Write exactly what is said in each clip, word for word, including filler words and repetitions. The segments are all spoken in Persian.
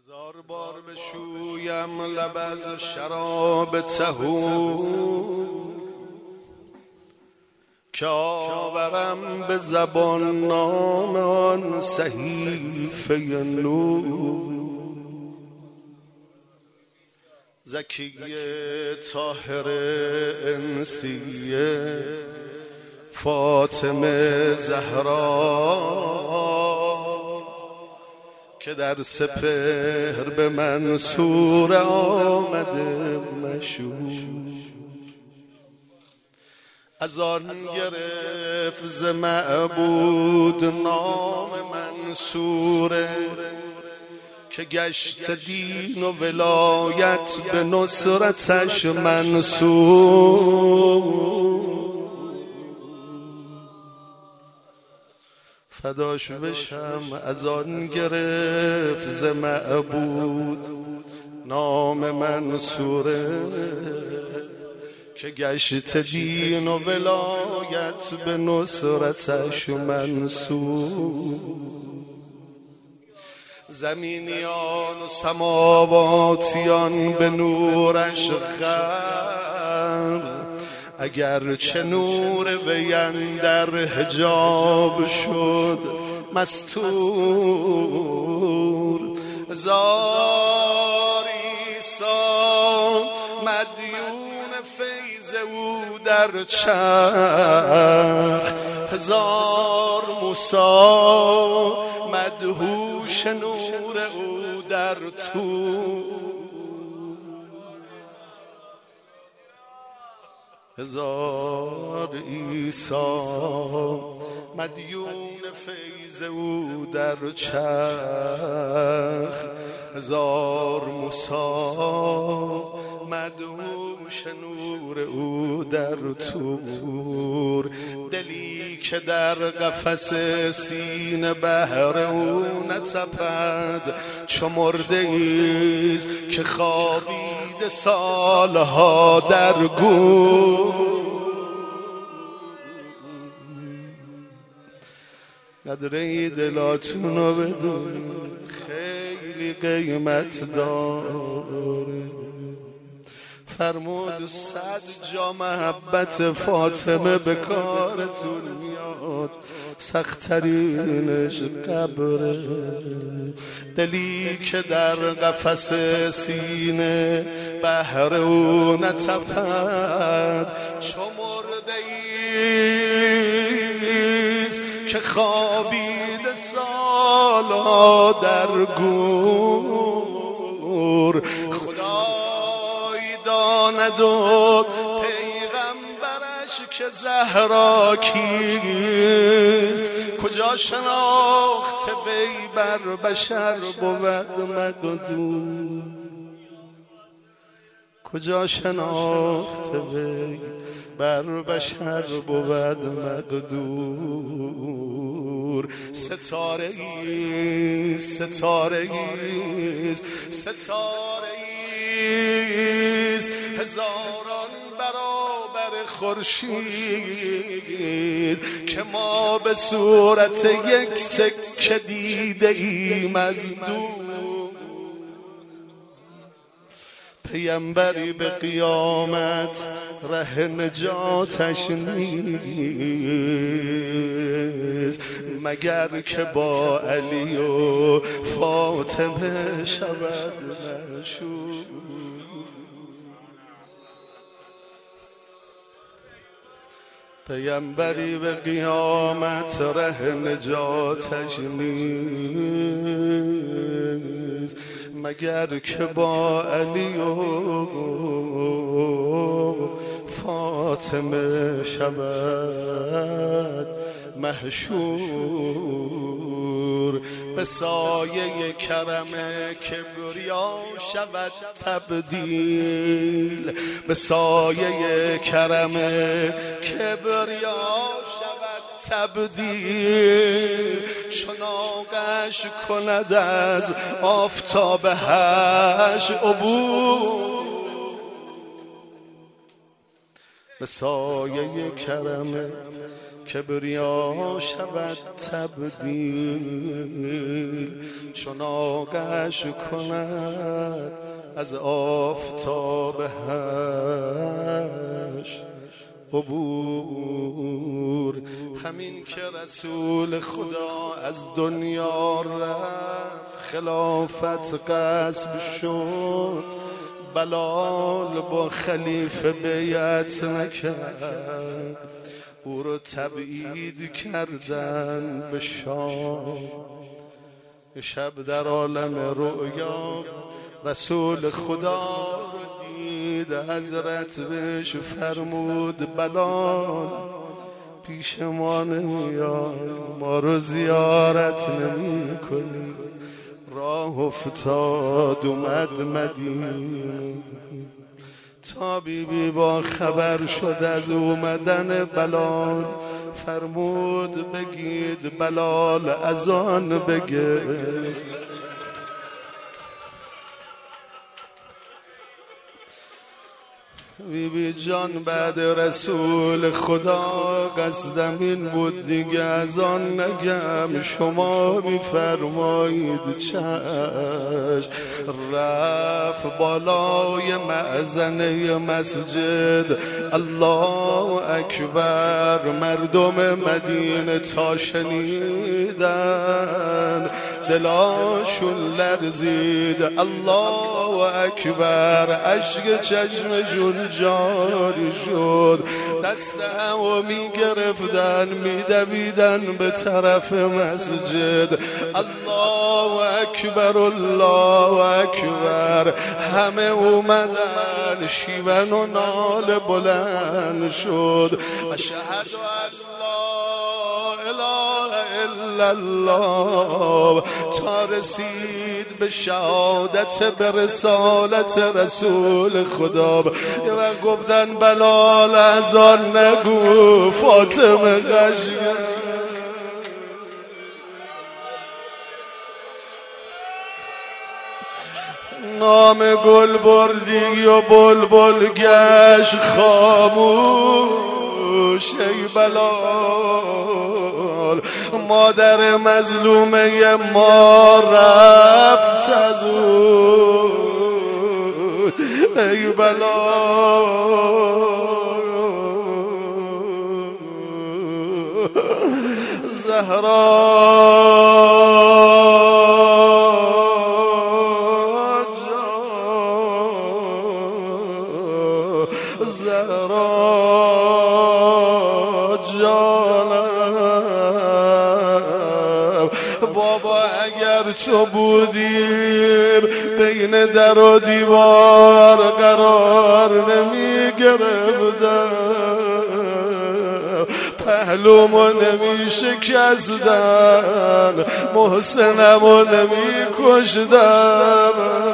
هزار بار بشویم لب از شراب طهور که آورم به زبان نام آن صحیفه نور. زکیه طاهر انسیه فاطمه زهرا که در سپهر به منصور آمده مشهور. از آن گرفت ز معبود نام منصوره که گشت دین و ولایت به نصرتش منصور. فداش بشم از آن گرفت ز معبود نام منصوره که گشت دین و ولایت به نصرتش منصور. زمینیان و سماواتیان به نورش غرق، اگر چه نور وی اندر حجاب شد مستور. هزار عیسی مدیون فیض او در چرخ، هزار موسی مدهوش نور او در طور. هزار عیسی مدیون فیض او در چرخ، هزار موسی مدهوش نور او در طور. دلی که در قفس سینه بهر او نتپد چو مرده ایست که خوابیده سالها در گور. قدره دلاتونو بدونید خیلی قیمت داره. فرمود صد جا محبت فاطمه به کارتون میاد، سخت‌ترینش قبره. دلی که در قفس سینه بهر او نتپد چو مرده ایست که خوابیده سالها در گور. داند و پیغمبرش که زهرا کیست، کجا شناخت وی بر بشر بود مقدور. کجا شناخت وی بر بشر بود مقدور. ستاره ایست ستاره ایست ستاره ایست هزاران برابر خورشید که ما به صورت یک سکه دیده ایم از دور. پیامبری به قیامت ره نجاتش نیست مگر که با علی و فاطمه شود مشهور. پیامبری به قیامت ره نجاتش نیست مگر که با علی و فاطمه شود مشهور. به سایه کرم کبریا شود تبدیل، به سایه کرم کبریا شود تبدیل. چناقش کند از آفتاب هش عبور. به سایه کرم کبریا شود تبدیل، چون آغش کند از آفتاب هشت عبور. همین که رسول خدا از دنیا رفت، خلافت غصب شد، بلال با خلیفه بیعت نکرد، او رو تبعید کردن به شام. شب در عالم رؤیا رسول خدا رو دید، حضرت بهش فرمود بلال پیش ما نمیای، ما رو زیارت نمی کنی. راه افتاد اومد مدینه، تا بی بی با خبر شد از اومدن بلال، فرمود بگید بلال اذان بگه. بی بی جان بعد رسول خدا قصدم این بود دیگه از آن نگم، شما میفرمایید چشم. رفت بالای مأذنه مسجد، الله اکبر. مردم مدینه تا شنیدن دلاشون لرزید، الله اکبر. اشک چشمشون جاری شد، دستمو میگرفتن میدویدن به طرف مسجد. الله اکبر الله اکبر. همه اومدن، شیون و ناله بلند شد. اشهد ان لا اله الا الله، تا رسید به شهادت به رسالت رسول خدا. یه وقت گفتن بلال از آن نگو، فاطمه قشنگ. نام گل بردی و بلبل گشت خاموش. ای بلال مادر مظلومه ما رفت از اون. ای بلال زهرا بابا اگر تو بودیم بین در و دیوار قرار نمی گرفتم، پهلومو نمی شکستن، محسنمو نمی کشدم،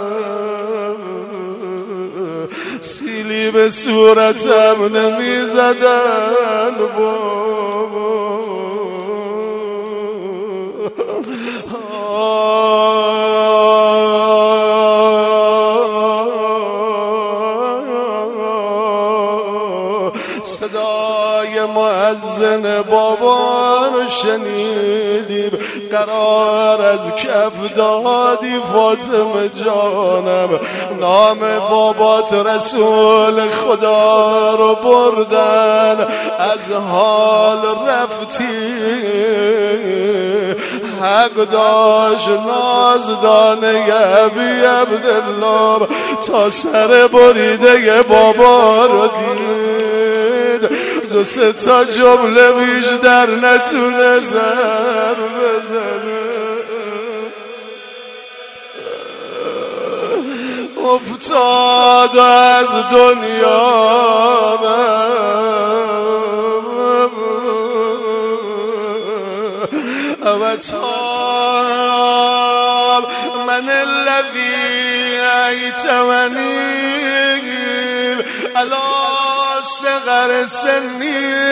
سیلی به صورتم نمی زدن. بابا صدای مؤذن بابا رو شنیدیم، قرار از کف دادی فاطمه جانم. نام بابات رسول خدا رو بردن، از حال رفتی. حق داشت نازدانه ابی عبدالله، تا سر بریده بابا رو دید. دو سه تا جمله بیشتر نتونه سر بزنه. افتاد از دنیا و تاب من الذی ایتمنی علی صغر سنی،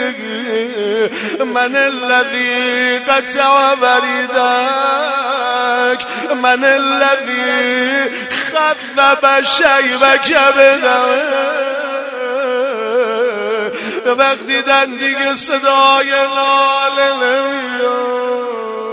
من الذی قطع وریدک، من الذی خذب شیبک بدمه. وقتی دیدن دیگه صدای لاله نمیاد.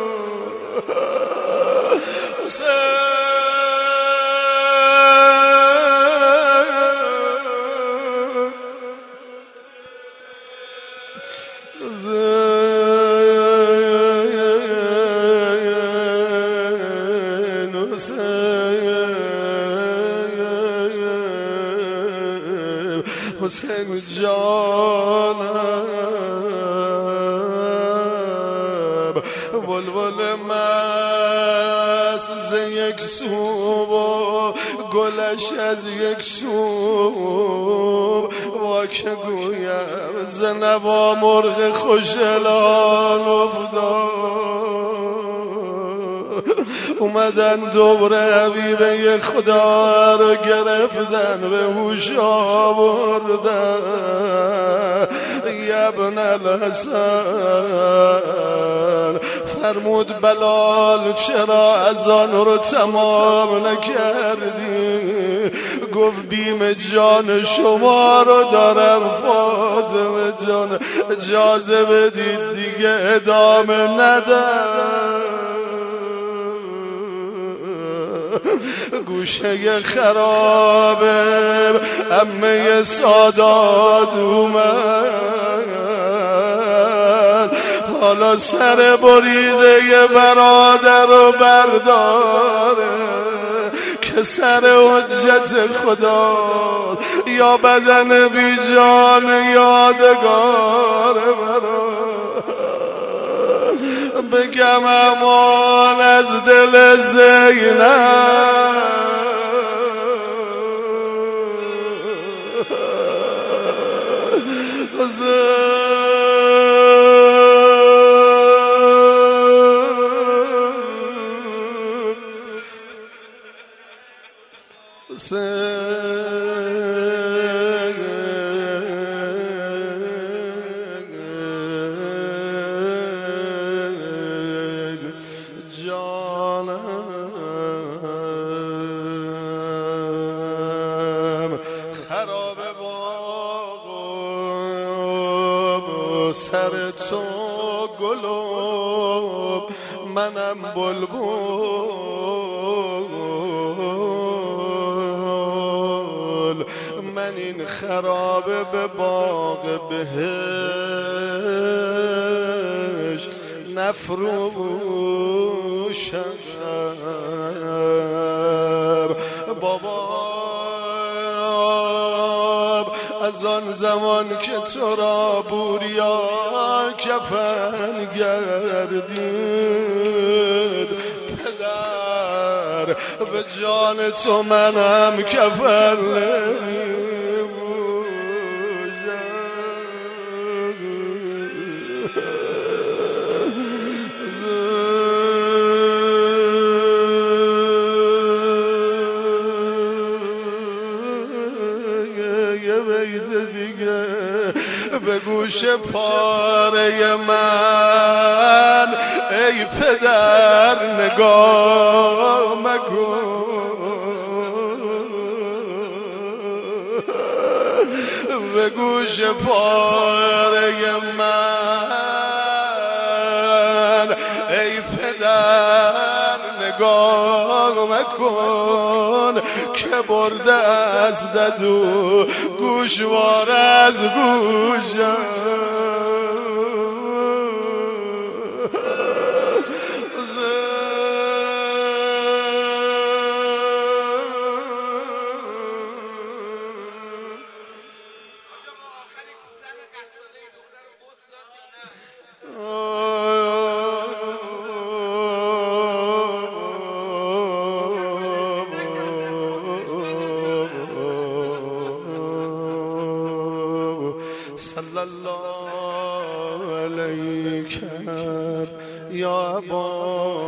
حسین جانم بلبل مست ز یک سو و گلش از یک سو وا که گویم ز نوا مرغ خوشلان افتاد. اومدن دوباره حبیبه خدا رو گرفتن به هوش آوردن. ابن الحسن فرمود بلال چرا اذان رو تمام نکردی؟ گفت بیم جان شما رو دارم فاطمه جان، اجازه بدید دیگه ادامه ندم. گوشه خرابه عمه سادات اومد، حالا سر بریده یه برادر رو برداره که سر حجت خدا یا بدن بی جان یادگار برا. بگم امان از دل زینب سر تو گلوب منم بلبل، من این خرابه به باغ بهشت نفروشم. بابا از آن زمان که تو را بوریا کفن گردید، پدر به جان تو منم کفن به گوش پاره من ای پدر نگاه مکن، به گوش پاره من ای پدر نگاه مکن که برده از ددو گوشوار از گوشم. صلی الله علیک یا ابا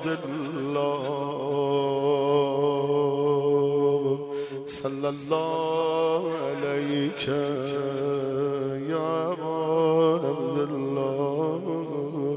عبدالله، صلی الله علیک یا ابا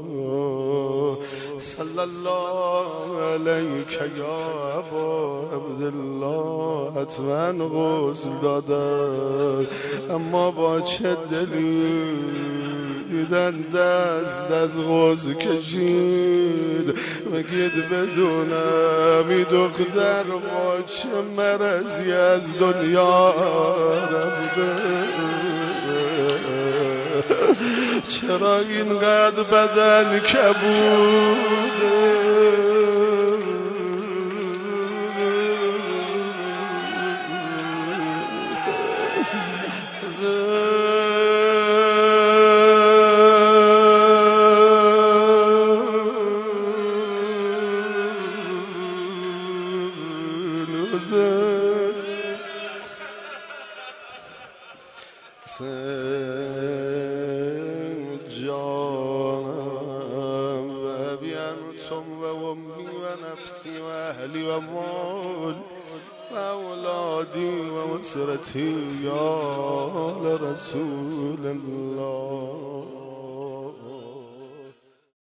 عبدالله، صلی الله علیک یا ابا عبدالله. عبدالله حتما غسل دادن، اما با چه دلی دیدن دست از غسل کشید. بگید بدونم این دختر با چه مرضی از دنیا رفته، چرا اینقدر بدن کبوده. جانم و ابینتم و امی و نفسی و اهلی و مال و اولادی و اسرتی یا رسول الله.